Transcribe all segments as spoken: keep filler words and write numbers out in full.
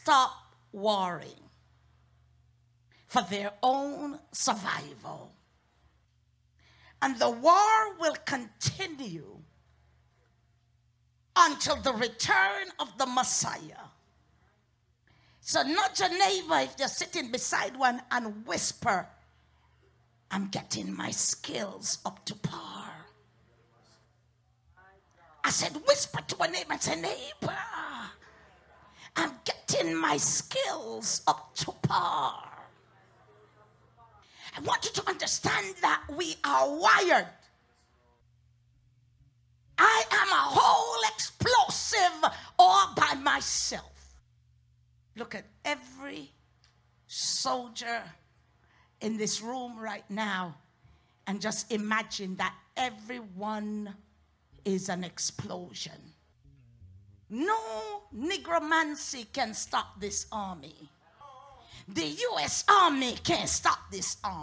stop warring for their own survival. And the war will continue until the return of the Messiah. So nudge your neighbor if you're sitting beside one and whisper, I'm getting my skills up to par. I said, whisper to a neighbor and say, neighbor, I'm getting my skills up to par. I want you to understand that we are wired. I am a whole explosive all by myself. Look at every soldier in this room right now and just imagine that everyone is an explosion. No nigromancy can stop this army. The U S Army can't stop this army.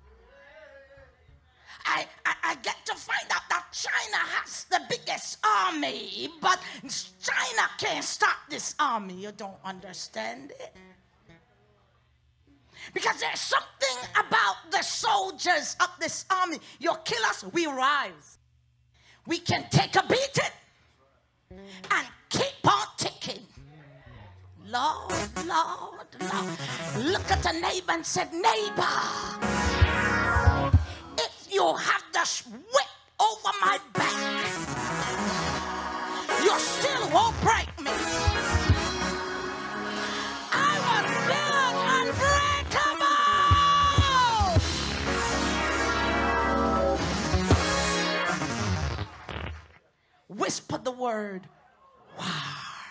I, I, I get to find out that China has the biggest army, but China can't stop this army. You don't understand it? Because there's something about the soldiers of this army. You kill us, we rise. We can take a beating and keep on ticking. Lord, Lord, Lord. Look at the neighbor and said, neighbor, if you have the sweat over my back, you still won't break me. I was built unbreakable. Whisper the word, wow.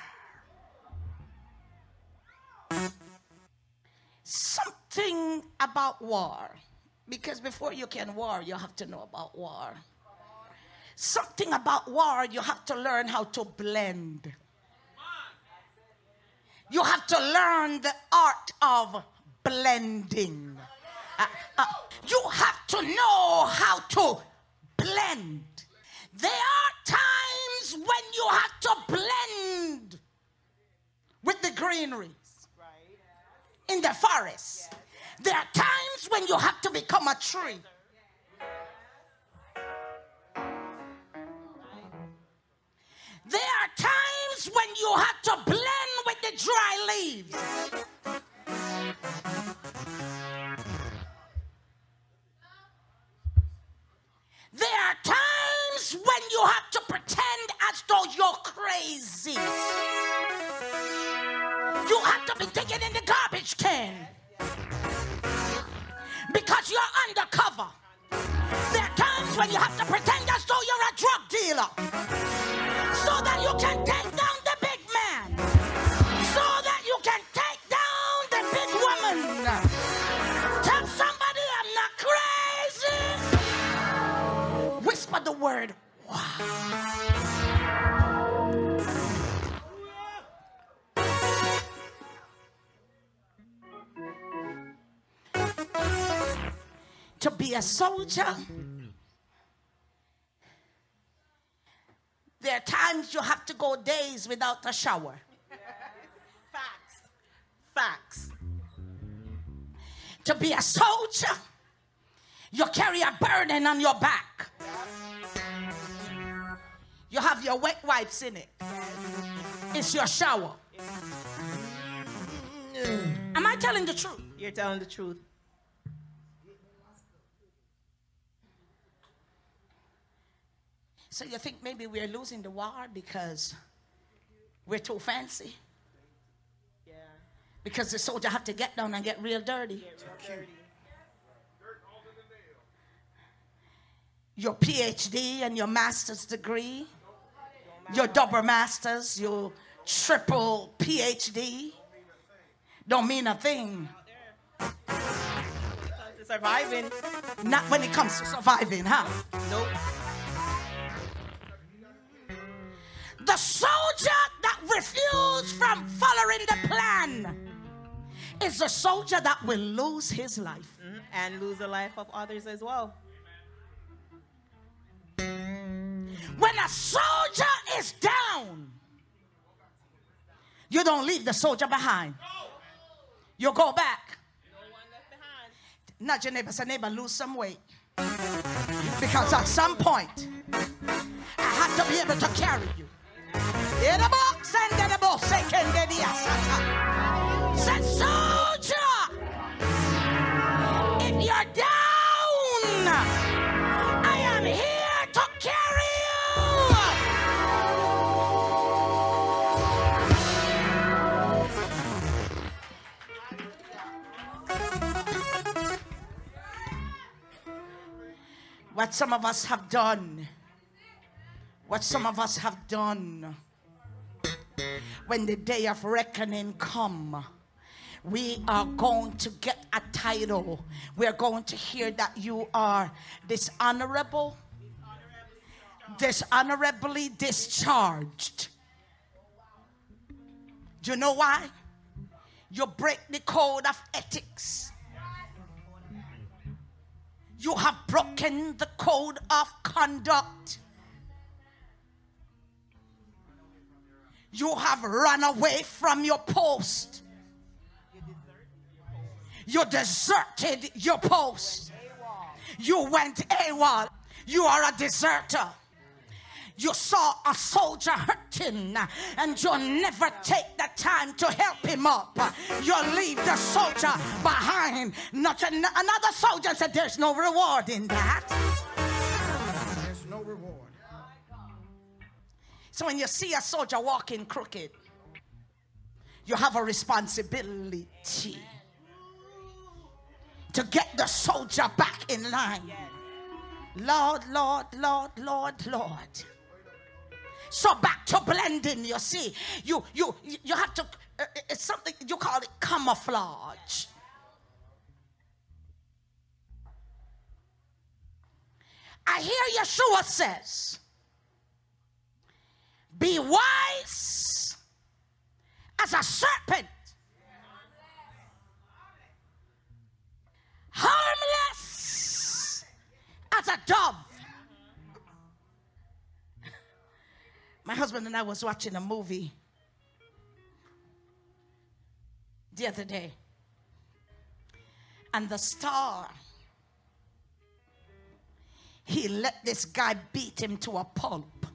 Something about war, because before you can war, you have to know about war. Something about war, you have to learn how to blend. You have to learn the art of blending. Uh, uh, you have to know how to blend. There are times when you have to blend with the greenery. In the forest. Yes. There are times when you have to become a tree. There are times when you have to blend with the dry leaves. There are times when you have to pretend as though you're crazy. You have to be digging in the garbage can because you're undercover. There are times when you have to pretend as though you're a drug dealer so that you can take down the big man, so that you can take down the big woman. Tell somebody I'm not crazy. Whisper the word, wow. To be a soldier, there are times you have to go days without a shower. Facts. Facts. To be a soldier, you carry a burden on your back. You have your wet wipes in it. It's your shower. Am I telling the truth? You're telling the truth. So you think maybe we're losing the war because we're too fancy? Yeah. Because the soldier have to get down and get real dirty. Get real dirty. Your P H D and your master's degree, your double master's, your triple P H D, don't mean a thing. Surviving. Not when it comes to surviving, huh? Nope. The soldier that refused from following the plan is a soldier that will lose his life. Mm-hmm. And lose the life of others as well. When a soldier is down, You don't leave the soldier behind. You go back. Nudge your neighbor, say, neighbor, lose some weight. Because at some point, I have to be able to carry you. In the box and in the box, second day, say, soldier, if you're down, I am here to carry you. What some of us have done, what some of us have done, when the day of reckoning come, we are going to get a title. We're going to hear that you are dishonorable, dishonorably discharged. Do you know why? You break the code of ethics. You have broken the code of conduct. You have run away from your post. You deserted your post. You went AWOL. You are a deserter. You saw a soldier hurting and you never take the time to help him up. You leave the soldier behind. Not an- another soldier said there's no reward in that. There's no reward. So when you see a soldier walking crooked, you have a responsibility to get the soldier back in line. Lord, Lord, Lord, Lord, Lord. So back to blending, you see. You you you have to, uh, it's something, you call it camouflage. I hear Yeshua says, be wise as a serpent, harmless as a dove. My husband and I was watching a movie the other day, and the star, he let this guy beat him to a pulp.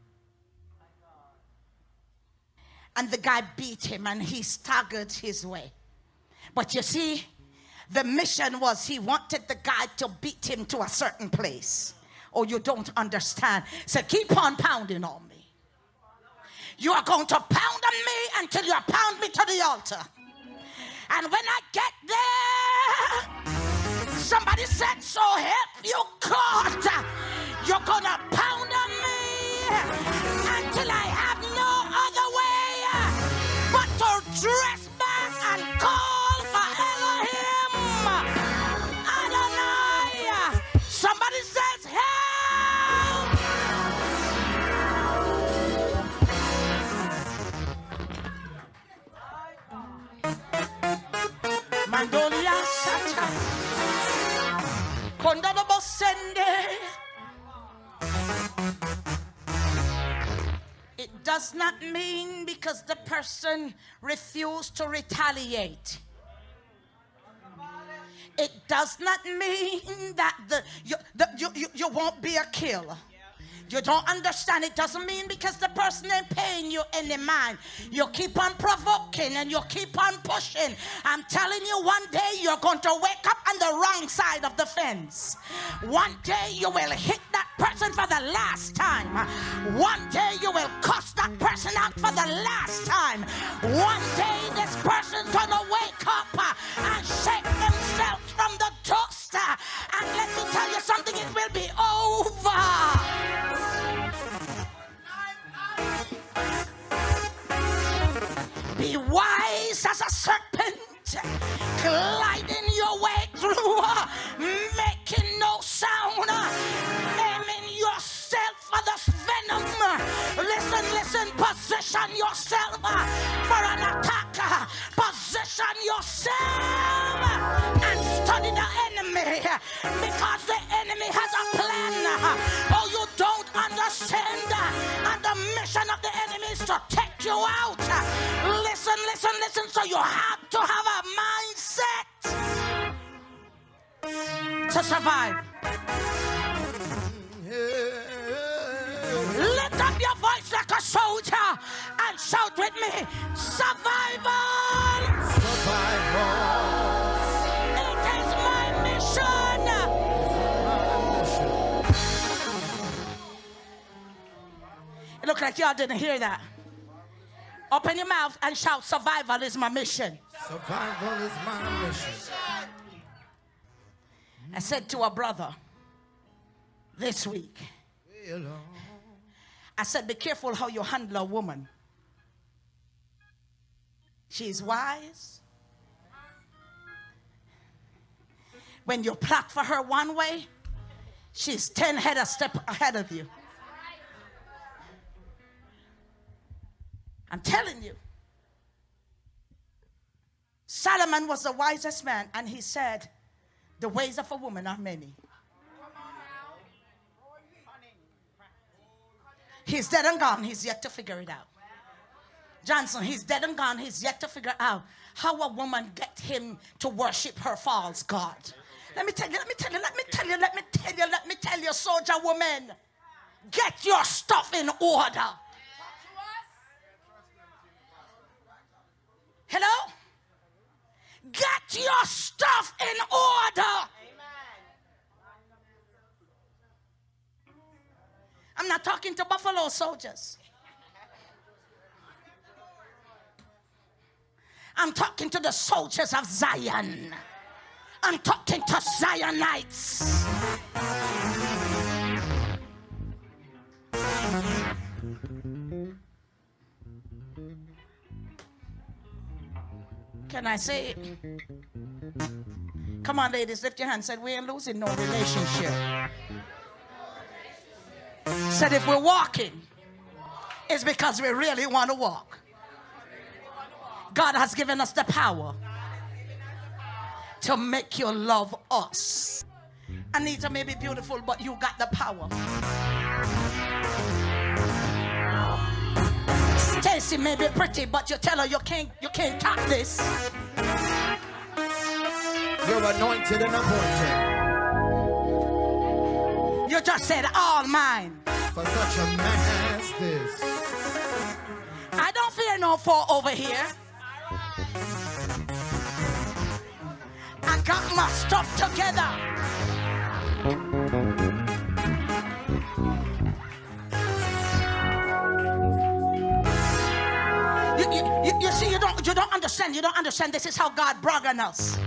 And the guy beat him and he staggered his way. But you see, the mission was he wanted the guy to beat him to a certain place. Oh, you don't understand. So keep on pounding on me. You are going to pound on me until you pound me to the altar. And when I get there, somebody said, so help you God, you're going to pound on me until I have no other way but to dress back and call for Elohim Adonai. Somebody says, help. Mandolia Sata Kondabo Sende. It does not mean because the person refused to retaliate. It does not mean that the you, the, you, you, you won't be a killer. You don't understand. It doesn't mean because the person ain't paying you any mind. You keep on provoking and you keep on pushing. I'm telling you, one day you're going to wake up on the wrong side of the fence. One day you will hit that person for the last time. One day you will cuss that person out for the last time. One day this person's going to wake up and shake themselves from the dust. And let me tell you something, it will be over. Be wise as a serpent, gliding your way through, making no sound, aiming yourself for the venom. Listen, listen, position yourself for an attack. Position yourself and study the enemy, because the enemy has a plan. Oh, you don't understand, and the mission of the enemy is to take you out. Listen. listen, listen. So you have to have a mindset to survive. Lift up your voice like a soldier and shout with me, survival! Survival. It is my mission. It looked like y'all didn't hear that. Open your mouth and shout, survival is my mission. Survival is my mission. I said to a brother this week, I said, be careful how you handle a woman. She's wise. When you plot for her one way, she's ten head a step ahead of you. I'm telling you. Solomon was the wisest man, and he said, the ways of a woman are many. He's dead and gone. He's yet to figure it out. Johnson, he's dead and gone. He's yet to figure out how a woman get him to worship her false god. Let me tell you, let me tell you, let me tell you, let me tell you, let me tell you, soldier woman, get your stuff in order. Hello? Get your stuff in order. I'm not talking to Buffalo soldiers. I'm talking to the soldiers of Zion. I'm talking to Zionites. Can I say it? Come on, ladies, lift your hand. Said we ain't losing no relationship. Said if we're walking, it's because we really want to walk. God has given us the power to make you love us. Anita may be beautiful, but you got the power. Stacy may be pretty, but you tell her you can't, you can't top this. You're anointed and appointed. You just said all mine. For such a man as this. I don't fear no foe over here. I got my stuff together. You, you, you, you see, you don't, you don't understand. You don't understand. This is how God bragging us.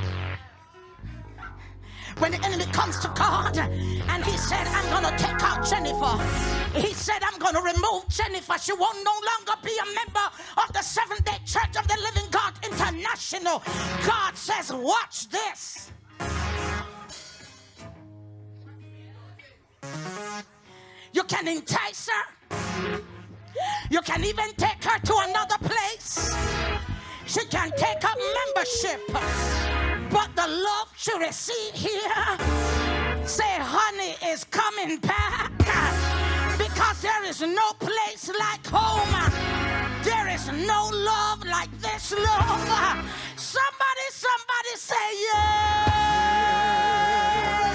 When the enemy comes to God and he said, I'm going to take out Jennifer. He said, I'm going to remove Jennifer. She will no longer be a member of the Seventh-day Church of the Living God International. God says, watch this. You can entice her. You can even take her to another place. She can take up membership. But the love she received here, say, honey, is coming back. Because there is no place like home. There is no love like this love. Somebody, somebody say, yeah.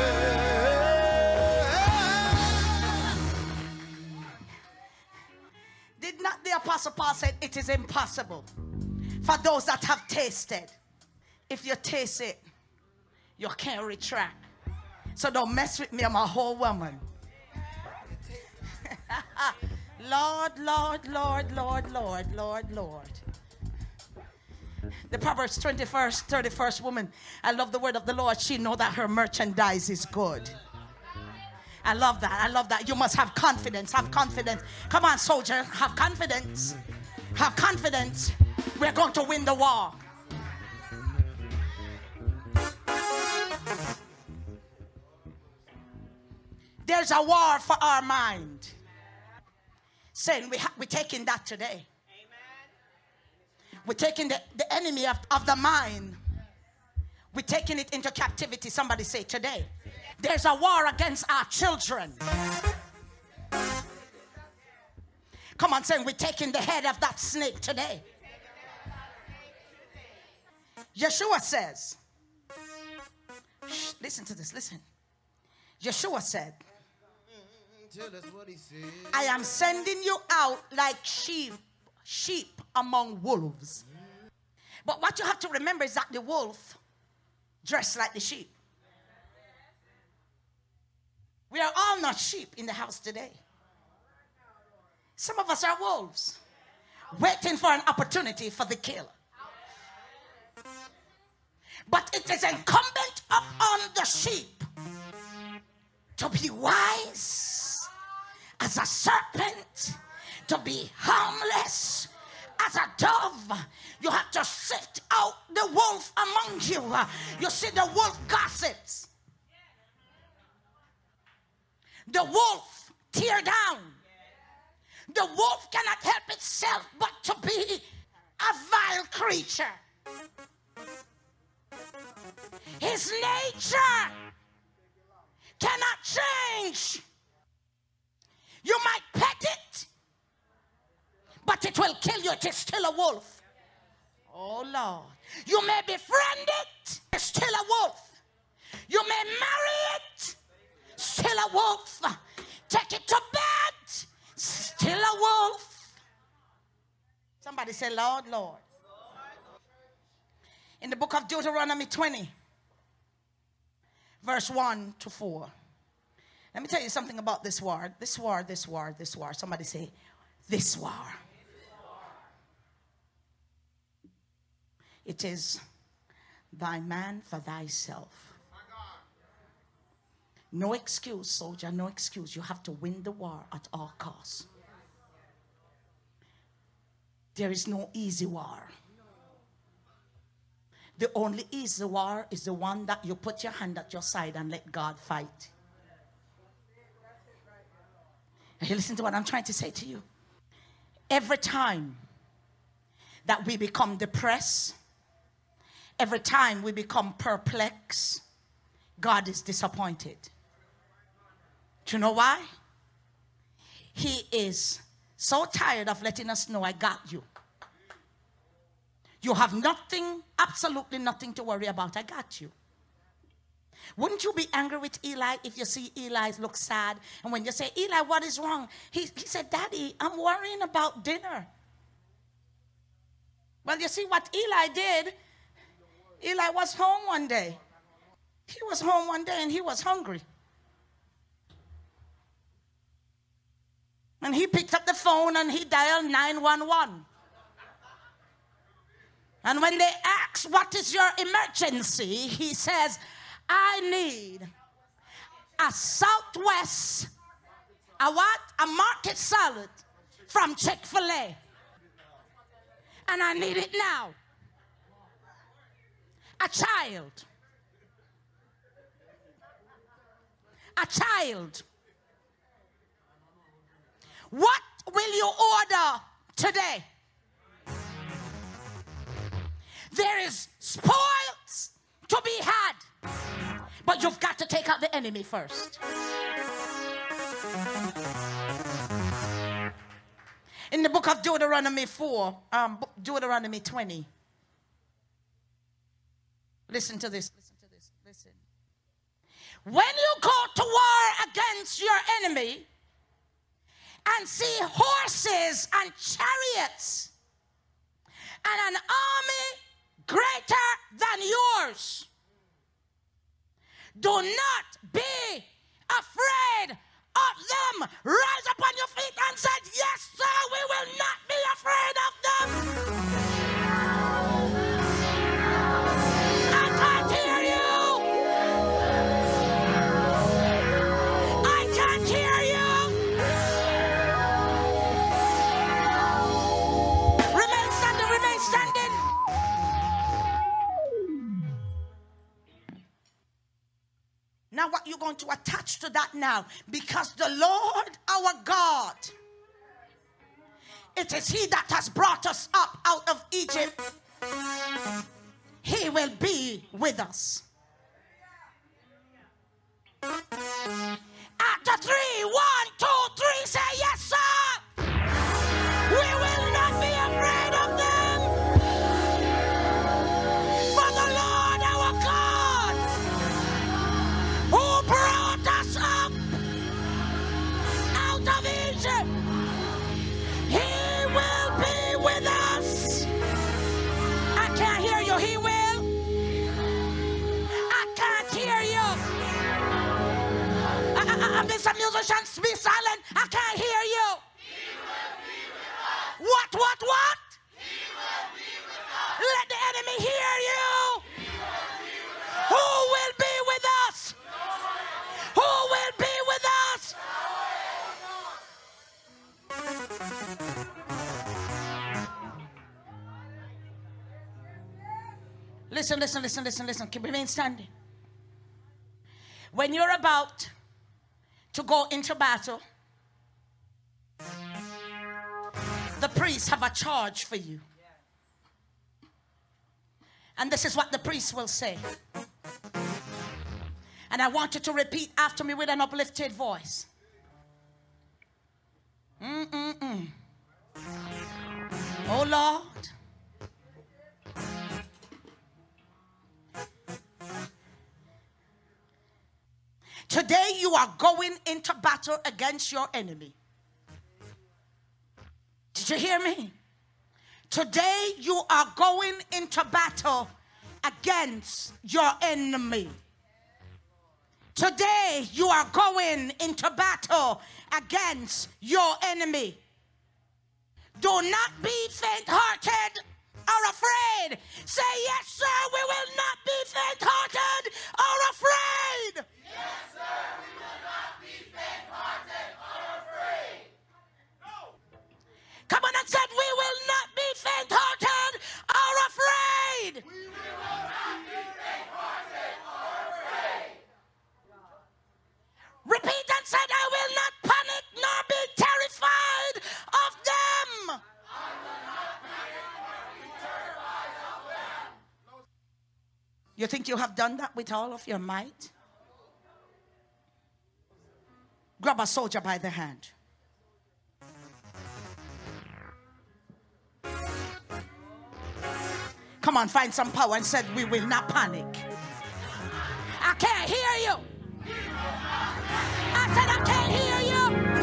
Did not the Apostle Paul say it is impossible for those that have tasted? If you taste it, you can't retract. So don't mess with me, I'm a whole woman. Lord, Lord, Lord, Lord, Lord, Lord, Lord. The Proverbs twenty-first, thirty-first woman. I love the word of the Lord. She know that her merchandise is good. I love that. I love that. You must have confidence. Have confidence. Come on, soldier. Have confidence. Have confidence. We're going to win the war. There's a war for our mind. Saying we ha- we're taking that today. Amen. We're taking the, the enemy of, of the mind. We're taking it into captivity. Somebody say today. There's a war against our children. Come on, saying we're taking the head of that snake today. Yeshua says, shh, listen to this, listen. Yeshua said, Tell us what he said. I am sending you out like sheep, sheep among wolves. But what you have to remember is that the wolf dressed like the sheep. We are all not sheep in the house today. Some of us are wolves, waiting for an opportunity for the kill. But it is incumbent upon the sheep to be wise as a serpent, to be harmless as a dove. You have to sift out the wolf among you. You see, the wolf gossips. The wolf tear down. The wolf cannot help itself but to be a vile creature. His nature cannot change. You might pet it, but it will kill you. It is still a wolf. Oh, Lord. You may befriend it, it's still a wolf. You may marry it, still a wolf. Take it to bed, still a wolf. Somebody say, Lord, Lord. In the book of Deuteronomy twenty, verse one to four. Let me tell you something about this war. This war, this war, this war. Somebody say, this war. It is thy man for thyself. No excuse, soldier, no excuse. You have to win the war at all costs. There is no easy war. The only easy war is the one that you put your hand at your side and let God fight. You listen to what I'm trying to say to you. Every time that we become depressed, every time we become perplexed, God is disappointed. Do you know why? He is so tired of letting us know, I got you. You have nothing, absolutely nothing to worry about. I got you. Wouldn't you be angry with Eli if you see Eli look sad? And when you say, Eli, what is wrong? He, he said, Daddy, I'm worrying about dinner. Well, you see what Eli did? Eli was home one day. He was home one day and he was hungry. And he picked up the phone and he dialed nine one one. And when they ask, what is your emergency? He says, I need a Southwest, a what? A market salad from Chick-fil-A. And I need it now. A child. A child. What will you order today? There is spoils to be had, but you've got to take out the enemy first. In the book of Deuteronomy four, um, Deuteronomy twenty. Listen to this. Listen to this. Listen. When you go to war against your enemy and see horses and chariots and an army greater than yours, do not be afraid of them. Rise up on your feet and say, yes, sir, we will not be afraid of them. I can't hear you. I can't hear you. Remain standing, remain standing. Now what you're going to attach to that now, because the Lord our God, it is he that has brought us up out of Egypt. He will be with us. After three, one, two, three, say yes, sir. We will not be afraid of them. For enemy hear you? Who will be with us? Who will be with us? Listen, listen, listen, listen, listen. Keep remain standing. When you're about to go into battle, the priests have a charge for you. And this is what the priests will say. And I want you to repeat after me with an uplifted voice. Mm-mm-mm. Oh Lord, today you are going into battle against your enemy. Did you hear me? Today you are going into battle against your enemy. Today you are going into battle against your enemy. Do not be faint-hearted or afraid. Say, yes, sir, we will not be faint-hearted or afraid. Yes, sir, we will not be faint-hearted or afraid. No. Come on and said, we will not be faint-hearted or afraid. We will not be faint-hearted or afraid. Repeat and said, I will not panic nor be terrified of them. I will not panic nor be terrified of them. You think you have done that with all of your might? Grab a soldier by the hand. Come on, find some power and said, we will not panic. I can't hear you. I said, I can't hear you.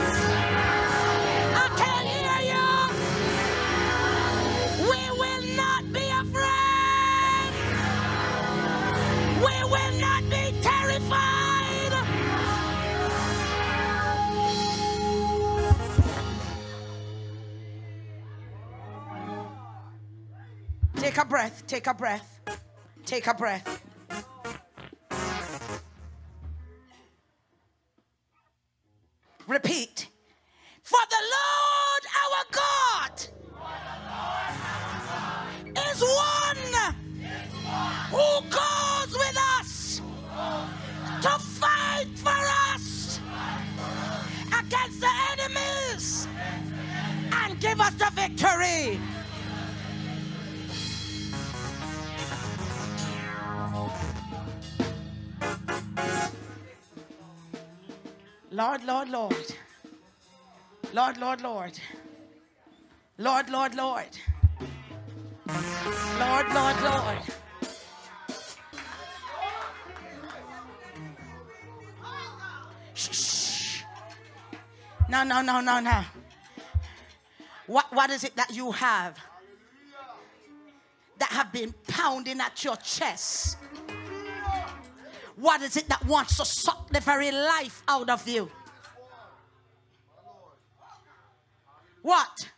I can't hear you. We will not be afraid. We will not be terrified. Take a breath, take a breath, take a breath. Repeat. For the Lord our God is one who goes with us to fight for us against the enemies and give us the victory. Lord, Lord, Lord. Lord, Lord, Lord. Lord, Lord, Lord. Lord, Lord, Lord. Shh, shh. No, no, no, no, no. What, what is it that you have that have been pounding at your chest? What is it that wants to suck the very life out of you? What?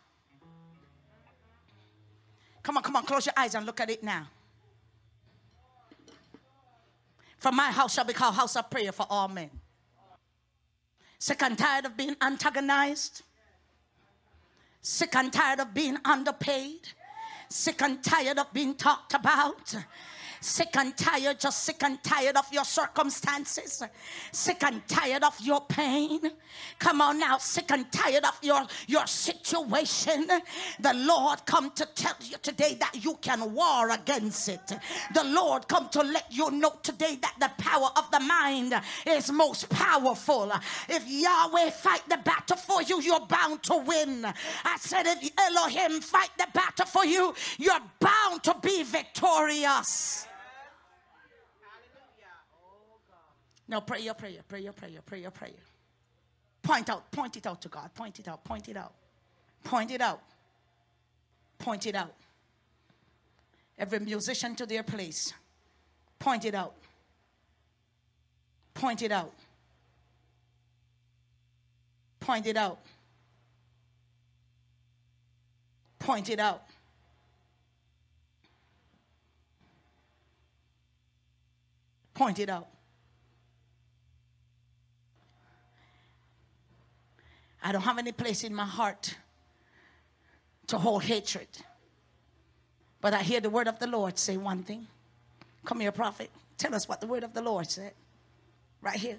Come on, come on, close your eyes and look at it now. For my house shall be called house of prayer for all men. Sick and tired of being antagonized. Sick and tired of being underpaid. Sick and tired of being talked about. Sick and tired, just sick and tired of your circumstances. Sick and tired of your pain. Come on now, sick and tired of your, your situation. The Lord come to tell you today that you can war against it. The Lord come to let you know today that the power of the mind is most powerful. If Yahweh fight the battle for you, you're bound to win. I said if Elohim fight the battle for you, you're bound to be victorious. Now pray your prayer, pray your prayer, pray your prayer. Point out, point it out to God. Point it out, point it out. Point it out. Point it out. Every musician to their place. Point it out. Point it out. Point it out. Point it out. Point it out. I don't have any place in my heart to hold hatred. But I hear the word of the Lord say one thing. Come here, prophet. Tell us what the word of the Lord said. Right here.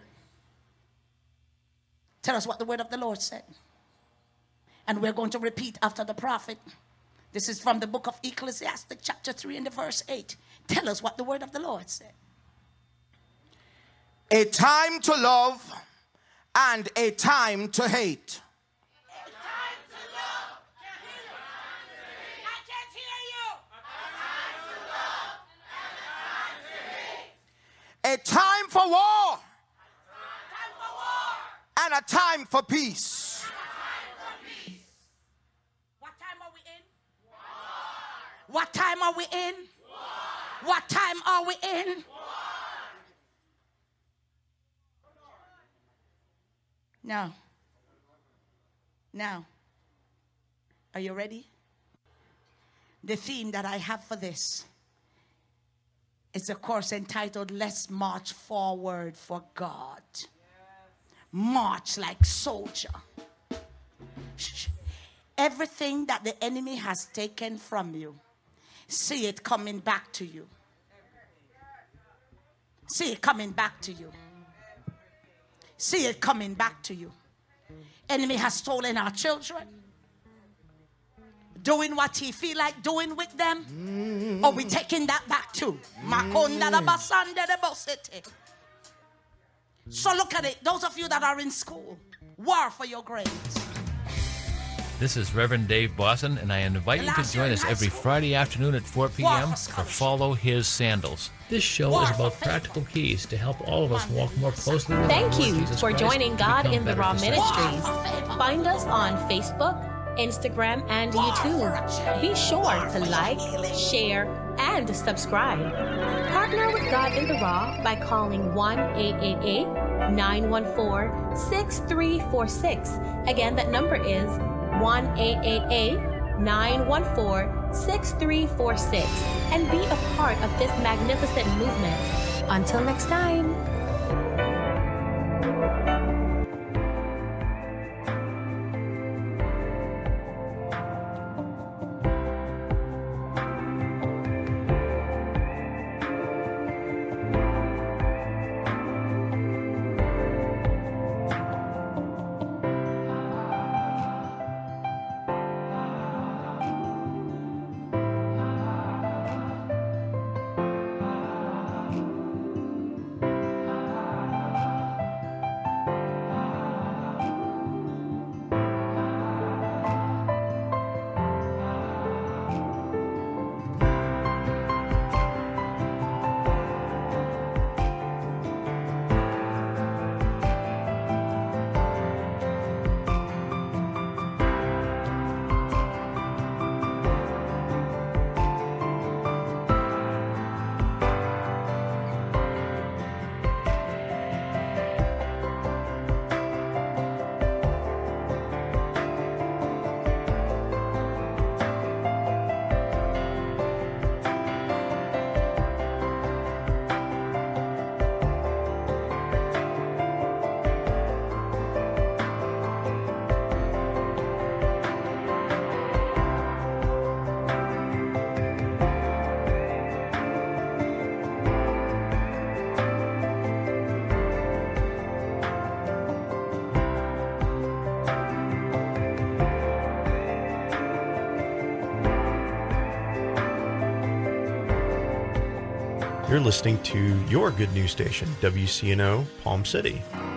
Tell us what the word of the Lord said. And we're going to repeat after the prophet. This is from the book of Ecclesiastes, chapter three and the verse eight. Tell us what the word of the Lord said. A time to love and a time to hate. A time for war and a time for peace. What time are we in? What time are we in? What time are we in? Now, now, are you ready? The theme that I have for this is a course entitled Let's March Forward for God. Yes. March like soldier. Shh. Everything that the enemy has taken from you, see it coming back to you. See it coming back to you. See it coming back to you. Enemy has stolen our children. Doing what he feel like doing with them. Mm-hmm. Or we taking that back too. Mm-hmm. So look at it. Those of you that are in school, war for your grades. This is Reverend Dave Bosson, and I invite you to join us every Friday afternoon at four p.m. for Follow His Sandals. This show is about practical keys to help all of us walk more closely with Thank the Lord you Jesus for Christ joining God in the Raw disciples. Ministries. Find us on Facebook, Instagram, and YouTube. Be sure to like, share, and subscribe. Partner with God in the Raw by calling one eight eight eight, nine one four, six three four six. Again, that number is one eight eight eight, nine one four, six three four six. And be a part of this magnificent movement. Until next time. You're listening to your good news station, W C N O Palm City.